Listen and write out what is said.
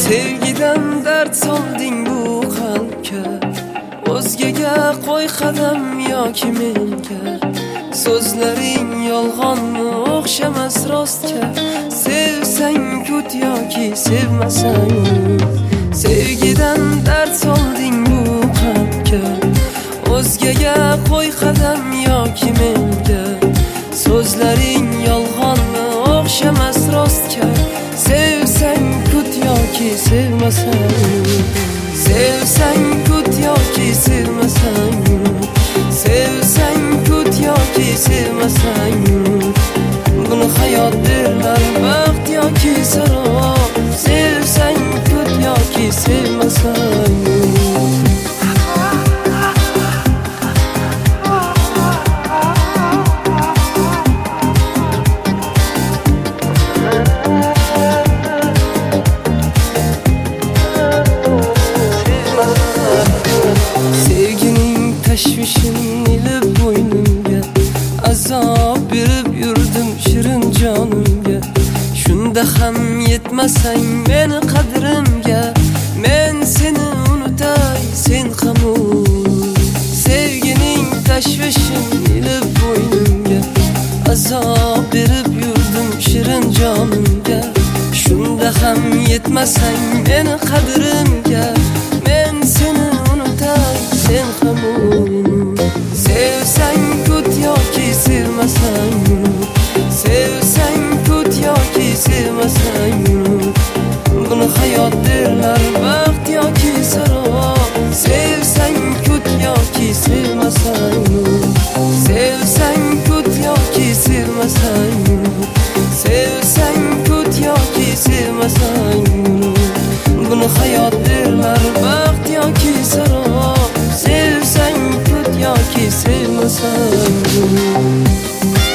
Sevgidan dard solding bu qalbga, o'zgaga qo'y qadam yoki menga. So'zlaring yolg'onmi o'xshamas rostga, sevsang kut yoki sevmasang. Sevgidan dard solding bu qalbga, o'zgaga qo'y qadam yoki menga. So'zlaring yolg'onmi o'xshamas rostga, sevsang kut yoki sevmasang. Sevsang kut yoki sevmasang. Sevsang kut yoki sevmasang. Buni hayot derlar, baxt yoki sarob. Sevsang kut yoki sevmasang. Tashvishini ilib bo'ynimga, azob berib yurdim shirin jonimga. Shunda ham yetmasang meni qadrimga, men seni unutay, sen ham unut. Sevgining tashvishini ilib bo'ynimga, azob berib yurdim shirin jonimga. Shunda ham yetmasang meni qadrimga, men seni unutay, sen ham unut. Sevsang kut yoki sevmasang. Sevsang kut yoki sevmasang. Buni hayot derlar, baxt yoki sarob. Sevsang kut yoki sevmasang. Sevsang kut yoki sevmasang. Sevsang kut yoki sevmasang. Buni hayot derlar, baxt yoki sarob. Sevsang kut yoki sevmasang.